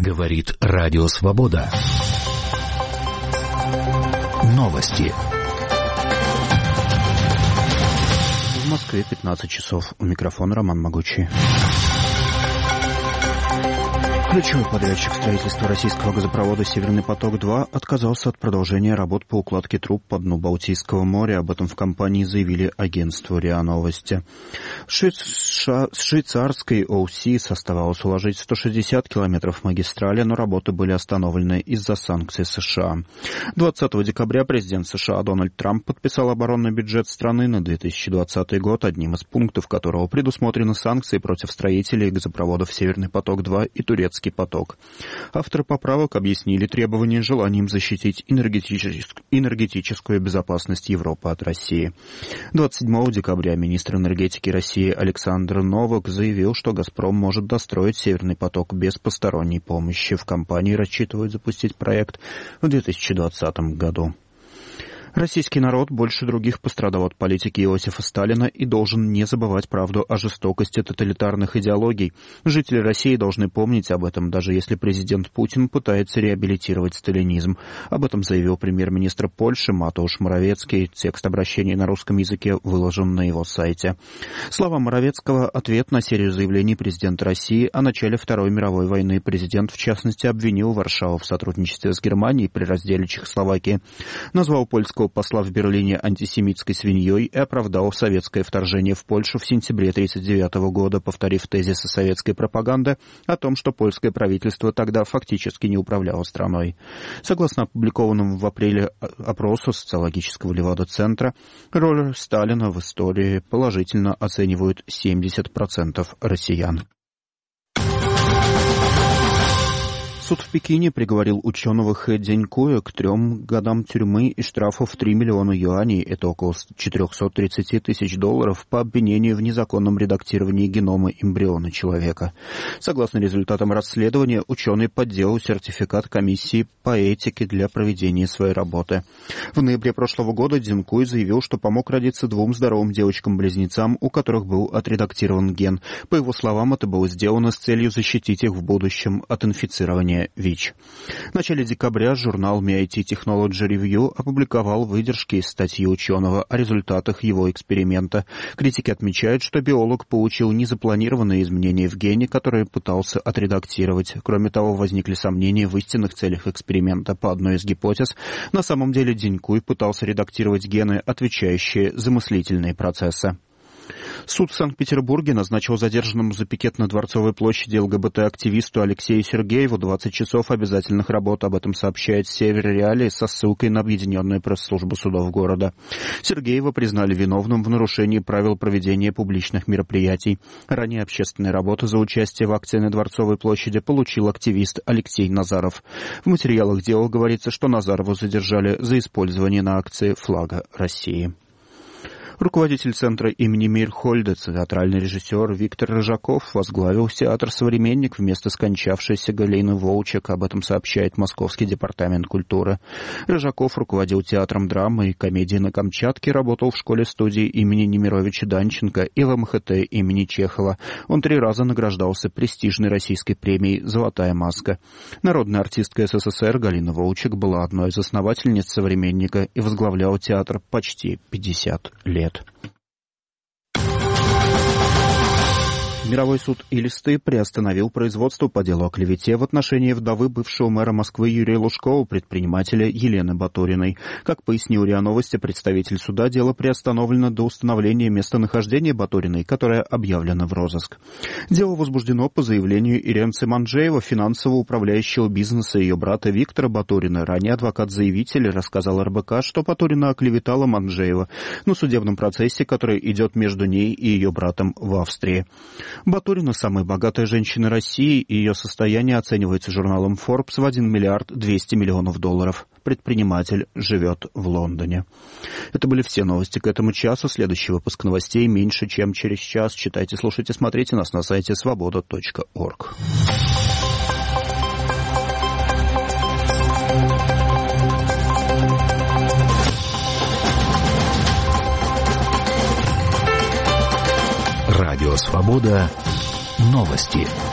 Говорит Радио Свобода. Новости. В Москве 15 часов. У микрофона Роман Могучий. Ключевой подрядчик строительства российского газопровода «Северный поток-2» отказался от продолжения работ по укладке труб по дну Балтийского моря. Об этом в компании заявили агентству РИА Новости. С швейцарской ОУСИС оставалось уложить 160 километров магистрали, но работы были остановлены из-за санкций США. 20 декабря президент США Дональд Трамп подписал оборонный бюджет страны на 2020 год, одним из пунктов которого предусмотрены санкции против строителей газопроводов «Северный поток-2» и «Турецкий поток». Авторы поправок объяснили требования желанием защитить энергетическую безопасность Европы от России. 27 декабря министр энергетики России Александр Новак заявил, что «Газпром» может достроить «Северный поток» без посторонней помощи. В компании рассчитывают запустить проект в 2020 году. Российский народ больше других пострадал от политики Иосифа Сталина и должен не забывать правду о жестокости тоталитарных идеологий. Жители России должны помнить об этом, даже если президент Путин пытается реабилитировать сталинизм. Об этом заявил премьер-министр Польши Матeusz Morawiecki. Текст обращения на русском языке выложен на его сайте. Слова Моровецкого — ответ на серию заявлений президента России о начале Второй мировой войны. Президент, в частности, обвинил Варшаву в сотрудничестве с Германией при разделе Чехословакии, назвал польского посла в Берлине антисемитской свиньей и оправдал советское вторжение в Польшу в сентябре 1939 года, повторив тезисы советской пропаганды о том, что польское правительство тогда фактически не управляло страной. Согласно опубликованному в апреле опросу социологического Левада-центра, роль Сталина в истории положительно оценивают 70% россиян. Суд в Пекине приговорил ученого Хэ Дзянькуя к 3 годам тюрьмы и штрафу в 3 миллиона юаней, это около 430 тысяч долларов, по обвинению в незаконном редактировании генома эмбриона человека. Согласно результатам расследования, ученый подделал сертификат комиссии по этике для проведения своей работы. В ноябре прошлого года Дзянькуй заявил, что помог родиться 2 здоровым девочкам-близнецам, у которых был отредактирован ген. По его словам, это было сделано с целью защитить их в будущем от инфицирования ВИЧ. В начале декабря журнал MIT Technology Review опубликовал выдержки из статьи ученого о результатах его эксперимента. Критики отмечают, что биолог получил незапланированные изменения в гене, которые пытался отредактировать. Кроме того, возникли сомнения в истинных целях эксперимента. По одной из гипотез, на самом деле Дзянькуй пытался редактировать гены, отвечающие за мыслительные процессы. Суд в Санкт-Петербурге назначил задержанному за пикет на Дворцовой площади ЛГБТ-активисту Алексею Сергееву 20 часов обязательных работ. Об этом сообщает Север Реалии со ссылкой на объединенную пресс-службу судов города. Сергеева признали виновным в нарушении правил проведения публичных мероприятий. Ранее общественные работы за участие в акции на Дворцовой площади получил активист Алексей Назаров. В материалах дела говорится, что Назарову задержали за использование на акции флага России. Руководитель центра имени Мейрхольда, театральный режиссер Виктор Рыжаков, возглавил театр «Современник» вместо скончавшейся Галины Волчек. Об этом сообщает Московский департамент культуры. Рыжаков руководил театром драмы и комедии на Камчатке, работал в школе-студии имени Немировича Данченко и в МХТ имени Чехова. Он 3 раза награждался престижной российской премией «Золотая маска». Народная артистка СССР Галина Волчек была одной из основательниц «Современника» и возглавляла театр почти 50 лет. Мировой суд Элисты приостановил производство по делу о клевете в отношении вдовы бывшего мэра Москвы Юрия Лужкова, предпринимателя Елены Батуриной. Как пояснил РИА Новости представитель суда, дело приостановлено до установления местонахождения Батуриной, которое объявлено в розыск. Дело возбуждено по заявлению Иренцы Манджеева, финансово управляющего бизнеса ее брата Виктора Батурина. Ранее адвокат-заявитель рассказал РБК, что Батурина оклеветала Манджеева на судебном процессе, который идет между ней и ее братом в Австрии. Батурина – самая богатая женщина России, и ее состояние оценивается журналом Forbes в 1 миллиард 200 миллионов долларов. Предприниматель живет в Лондоне. Это были все новости к этому часу. Следующий выпуск новостей меньше, чем через час. Читайте, слушайте, смотрите нас на сайте svoboda.org. Радио «Свобода». Новости.